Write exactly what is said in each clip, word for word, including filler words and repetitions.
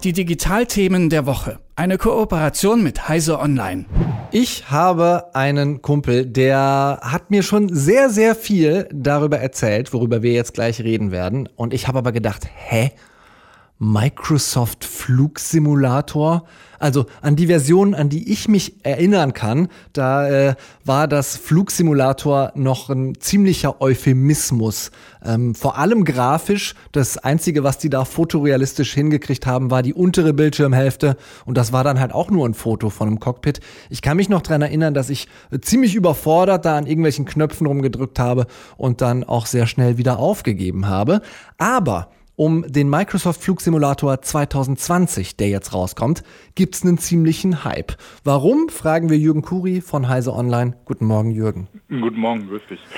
Die Digitalthemen der Woche. Eine Kooperation mit Heise Online. Ich habe einen Kumpel, der hat mir schon sehr, sehr viel darüber erzählt, worüber wir jetzt gleich reden werden. Und ich habe aber gedacht, hä? Microsoft Flugsimulator? Also an die Version, an die ich mich erinnern kann, da äh, war das Flugsimulator noch ein ziemlicher Euphemismus. Ähm, vor allem grafisch. Das Einzige, was die da fotorealistisch hingekriegt haben, war die untere Bildschirmhälfte. Und das war dann halt auch nur ein Foto von einem Cockpit. Ich kann mich noch daran erinnern, dass ich äh, ziemlich überfordert da an irgendwelchen Knöpfen rumgedrückt habe und dann auch sehr schnell wieder aufgegeben habe. Aber um den Microsoft Flugsimulator zwanzig zwanzig, der jetzt rauskommt, gibt's einen ziemlichen Hype. Warum, fragen wir Jürgen Kuri von Heise Online. Guten Morgen, Jürgen. Guten Morgen, grüß dich.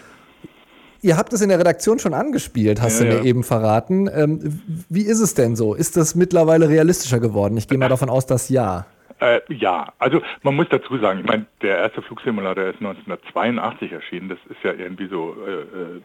Ihr habt es in der Redaktion schon angespielt, hast ja, du mir ja. eben verraten. Ähm, wie ist es denn so? Ist das mittlerweile realistischer geworden? Ich gehe mal davon aus, dass ja. Äh, ja, also man muss dazu sagen, ich meine, der erste Flugsimulator ist neunzehnhundertzweiundachtzig erschienen. Das ist ja irgendwie so äh,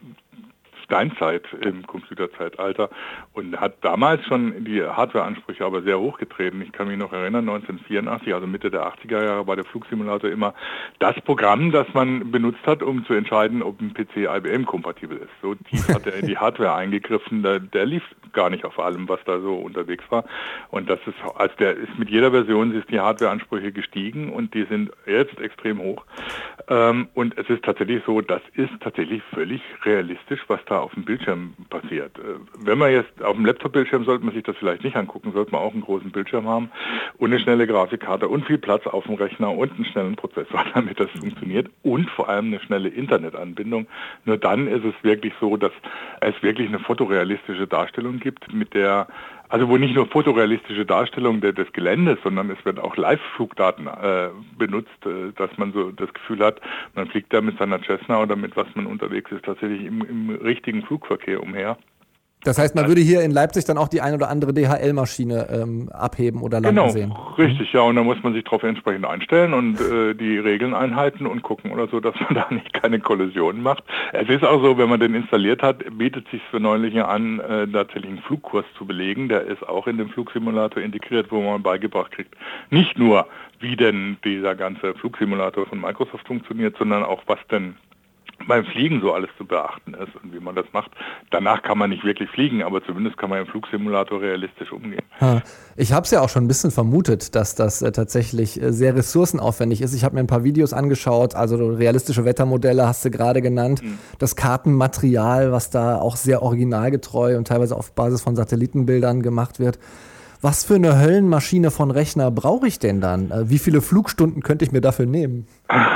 Steinzeit im Computerzeitalter und hat damals schon die Hardwareansprüche aber sehr hochgetreten. Ich kann mich noch erinnern, neunzehnhundertvierundachtzig, also Mitte der achtziger Jahre, war der Flugsimulator immer das Programm, das man benutzt hat, um zu entscheiden, ob ein P C I B M-kompatibel ist. So tief hat er in die Hardware eingegriffen, der, der lief gar nicht auf allem, was da so unterwegs war. Und das ist, als der ist mit jeder Version ist die Hardwareansprüche gestiegen und die sind jetzt extrem hoch. Ähm, und es ist tatsächlich so, das ist tatsächlich völlig realistisch, was da auf dem Bildschirm passiert. Wenn man jetzt auf dem Laptop-Bildschirm, sollte man sich das vielleicht nicht angucken, sollte man auch einen großen Bildschirm haben und eine schnelle Grafikkarte und viel Platz auf dem Rechner und einen schnellen Prozessor, damit das funktioniert und vor allem eine schnelle Internetanbindung. Nur dann ist es wirklich so, dass es wirklich eine fotorealistische Darstellung gibt, mit der Also wo nicht nur fotorealistische Darstellung de, des Geländes, sondern es werden auch Live-Flugdaten äh, benutzt, äh, dass man so das Gefühl hat, man fliegt da mit seiner Cessna oder mit was man unterwegs ist, tatsächlich im, im richtigen Flugverkehr umher. Das heißt, man würde hier in Leipzig dann auch die ein oder andere D H L-Maschine ähm, abheben oder landen genau, sehen. Genau, richtig, ja. Und da muss man sich darauf entsprechend einstellen und äh, die Regeln einhalten und gucken oder so, dass man da nicht keine Kollisionen macht. Es ist auch so, wenn man den installiert hat, bietet sich für Neulinge an, äh, tatsächlich einen Flugkurs zu belegen. Der ist auch in den Flugsimulator integriert, wo man beigebracht kriegt, nicht nur, wie denn dieser ganze Flugsimulator von Microsoft funktioniert, sondern auch, was denn beim Fliegen so alles zu beachten ist und wie man das macht. Danach kann man nicht wirklich fliegen, aber zumindest kann man im Flugsimulator realistisch umgehen. Ich habe es ja auch schon ein bisschen vermutet, dass das äh, tatsächlich äh, sehr ressourcenaufwendig ist. Ich habe mir ein paar Videos angeschaut, also realistische Wettermodelle hast du gerade genannt. Mhm. Das Kartenmaterial, was da auch sehr originalgetreu und teilweise auf Basis von Satellitenbildern gemacht wird. Was für eine Höllenmaschine von Rechner brauche ich denn dann? Äh, wie viele Flugstunden könnte ich mir dafür nehmen?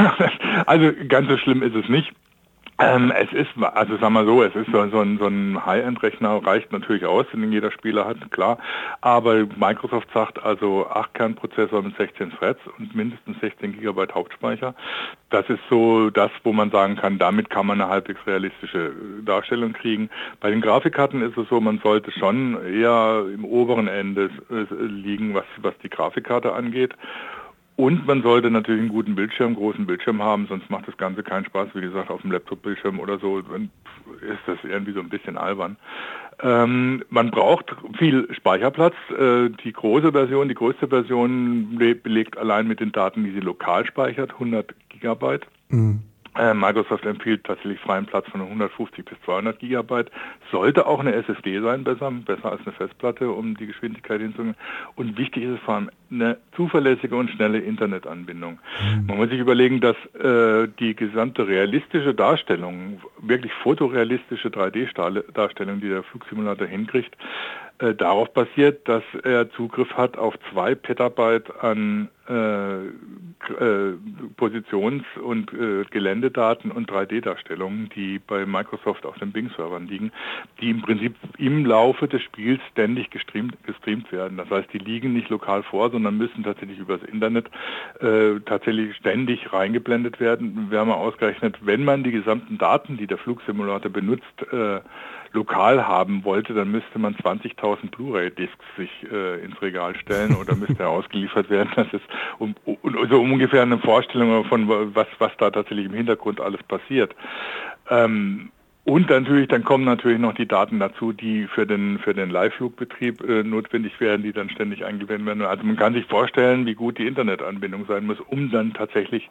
Also ganz so schlimm ist es nicht. Ähm, es ist, also sagen wir so, es ist so, so ein, so ein High-End-Rechner, reicht natürlich aus, den jeder Spieler hat, klar. Aber Microsoft sagt also acht Kernprozessor mit sechzehn Threads und mindestens sechzehn Gigabyte Hauptspeicher. Das ist so das, wo man sagen kann, damit kann man eine halbwegs realistische Darstellung kriegen. Bei den Grafikkarten ist es so, man sollte schon eher im oberen Ende liegen, was, was die Grafikkarte angeht. Und man sollte natürlich einen guten Bildschirm, großen Bildschirm haben, sonst macht das Ganze keinen Spaß. Wie gesagt, auf dem Laptop-Bildschirm oder so dann ist das irgendwie so ein bisschen albern. Ähm, man braucht viel Speicherplatz. Äh, die große Version, die größte Version belegt allein mit den Daten, die sie lokal speichert, hundert Gigabyte. Mhm. Äh, Microsoft empfiehlt tatsächlich freien Platz von hundertfünfzig bis zweihundert Gigabyte. Sollte auch eine S S D sein, besser, besser als eine Festplatte, um die Geschwindigkeit hinzukriegen. Und wichtig ist es vor allem eine zuverlässige und schnelle Internetanbindung. Mhm. Man muss sich überlegen, dass äh, die gesamte realistische Darstellung, wirklich fotorealistische drei D-Darstellung, die der Flugsimulator hinkriegt, äh, darauf basiert, dass er Zugriff hat auf zwei Petabyte an äh, äh, Positions- und äh, Geländedaten und drei D-Darstellungen, die bei Microsoft auf den Bing-Servern liegen, die im Prinzip im Laufe des Spiels ständig gestreamt, gestreamt werden. Das heißt, die liegen nicht lokal vor, sondern müssen tatsächlich übers Internet äh, tatsächlich ständig reingeblendet werden. Wir haben ausgerechnet, wenn man die gesamten Daten, die der Flugsimulator benutzt, äh, lokal haben wollte, dann müsste man zwanzigtausend Blu-ray-Discs sich äh, ins Regal stellen oder müsste ausgeliefert werden. Das ist um, um, so ungefähr eine Vorstellung von was, was da tatsächlich im Hintergrund alles passiert. Ähm, Und natürlich, dann kommen natürlich noch die Daten dazu, die für den für den Live-Flugbetrieb äh, notwendig werden, die dann ständig eingeblendet werden. Also man kann sich vorstellen, wie gut die Internetanbindung sein muss, um dann tatsächlich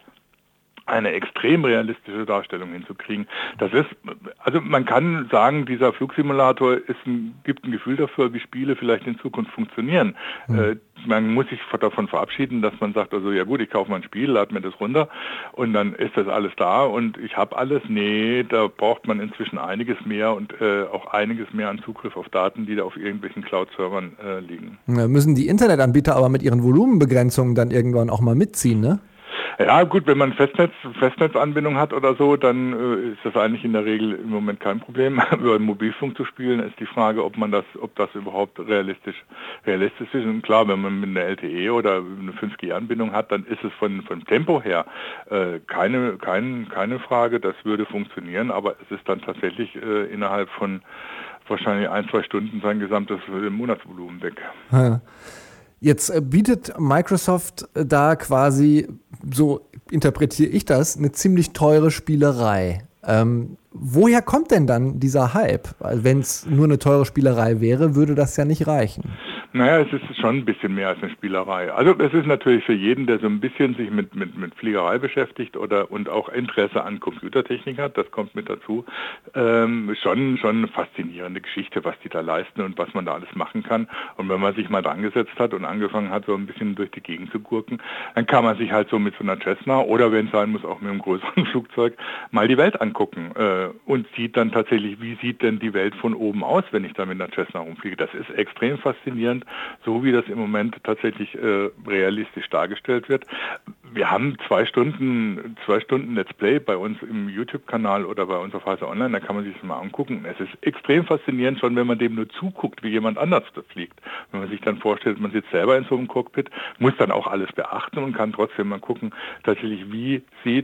eine extrem realistische Darstellung hinzukriegen. Das ist, also man kann sagen, dieser Flugsimulator ist ein, gibt ein Gefühl dafür, wie Spiele vielleicht in Zukunft funktionieren. Mhm. Äh, man muss sich davon verabschieden, dass man sagt, also ja gut, ich kaufe mal ein Spiel, lade mir das runter und dann ist das alles da und ich habe alles. Nee, da braucht man inzwischen einiges mehr und äh, auch einiges mehr an Zugriff auf Daten, die da auf irgendwelchen Cloud-Servern äh, liegen. Ja, müssen die Internetanbieter aber mit ihren Volumenbegrenzungen dann irgendwann auch mal mitziehen, ne? Ja gut, wenn man Festnetz, Festnetzanbindung hat oder so, dann äh, ist das eigentlich in der Regel im Moment kein Problem. Über Mobilfunk zu spielen ist die Frage, ob man das, ob das überhaupt realistisch, realistisch ist. Und klar, wenn man mit einer L T E oder eine fünf G Anbindung hat, dann ist es von, von Tempo her äh, keine, kein, keine Frage, das würde funktionieren, aber es ist dann tatsächlich äh, innerhalb von wahrscheinlich ein, zwei Stunden sein gesamtes Monatsvolumen weg. Ja. Jetzt bietet Microsoft da quasi, so interpretiere ich das, eine ziemlich teure Spielerei. Ähm, woher kommt denn dann dieser Hype? Wenn es nur eine teure Spielerei wäre, würde das ja nicht reichen. Naja, es ist schon ein bisschen mehr als eine Spielerei. Also es ist natürlich für jeden, der so ein bisschen sich mit, mit, mit Fliegerei beschäftigt oder und auch Interesse an Computertechnik hat, das kommt mit dazu, ähm, schon, schon eine faszinierende Geschichte, was die da leisten und was man da alles machen kann. Und wenn man sich mal dran gesetzt hat und angefangen hat, so ein bisschen durch die Gegend zu gurken, dann kann man sich halt so mit so einer Cessna oder wenn es sein muss, auch mit einem größeren Flugzeug mal die Welt angucken äh, und sieht dann tatsächlich, wie sieht denn die Welt von oben aus, wenn ich da mit einer Cessna rumfliege. Das ist extrem faszinierend, so wie das im Moment tatsächlich äh, realistisch dargestellt wird. Wir haben zwei Stunden, zwei Stunden Let's Play bei uns im YouTube-Kanal oder bei uns auf Heise Online, da kann man sich das mal angucken. Es ist extrem faszinierend, schon wenn man dem nur zuguckt, wie jemand anders das fliegt. Wenn man sich dann vorstellt, man sitzt selber in so einem Cockpit, muss dann auch alles beachten und kann trotzdem mal gucken, tatsächlich wie sieht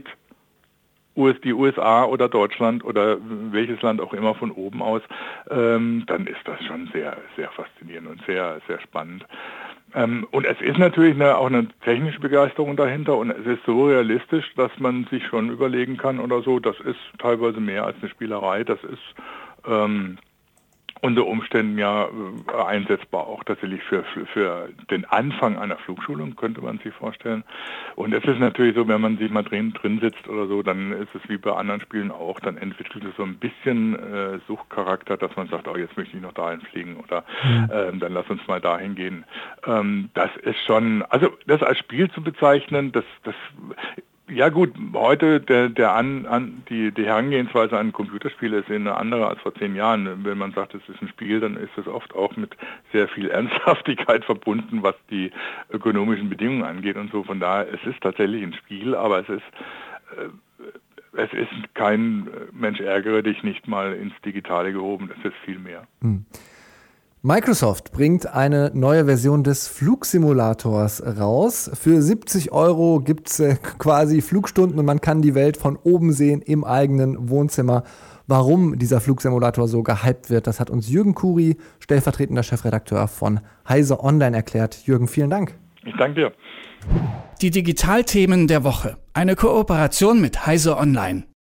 die U S A oder Deutschland oder welches Land auch immer von oben aus, ähm, dann ist das schon sehr, sehr faszinierend und sehr, sehr spannend. Ähm, und es ist natürlich eine, auch eine technische Begeisterung dahinter und es ist so realistisch, dass man sich schon überlegen kann oder so, das ist teilweise mehr als eine Spielerei, das ist ähm, unter Umständen ja äh, einsetzbar auch tatsächlich für, für, für den Anfang einer Flugschulung, könnte man sich vorstellen. Und es ist natürlich so, wenn man sich mal drin, drin sitzt oder so, dann ist es wie bei anderen Spielen auch, dann entwickelt es so ein bisschen äh, Suchtcharakter, dass man sagt, oh, jetzt möchte ich noch dahin fliegen oder mhm. ähm, dann lass uns mal dahin gehen. Ähm, das ist schon, also das als Spiel zu bezeichnen, das, das ja gut, heute der, der an, an, die, die Herangehensweise an Computerspiele ist eine andere als vor zehn Jahren. Wenn man sagt, es ist ein Spiel, dann ist es oft auch mit sehr viel Ernsthaftigkeit verbunden, was die ökonomischen Bedingungen angeht und so. Von daher, es ist tatsächlich ein Spiel, aber es ist, äh, es ist kein Mensch ärgere dich nicht mal ins Digitale gehoben, es ist viel mehr. Hm. Microsoft bringt eine neue Version des Flugsimulators raus. Für siebzig Euro gibt es äh, quasi Flugstunden und man kann die Welt von oben sehen im eigenen Wohnzimmer. Warum dieser Flugsimulator so gehypt wird, das hat uns Jürgen Kuri, stellvertretender Chefredakteur von Heise Online, erklärt. Jürgen, vielen Dank. Ich danke dir. Die Digitalthemen der Woche. Eine Kooperation mit Heise Online.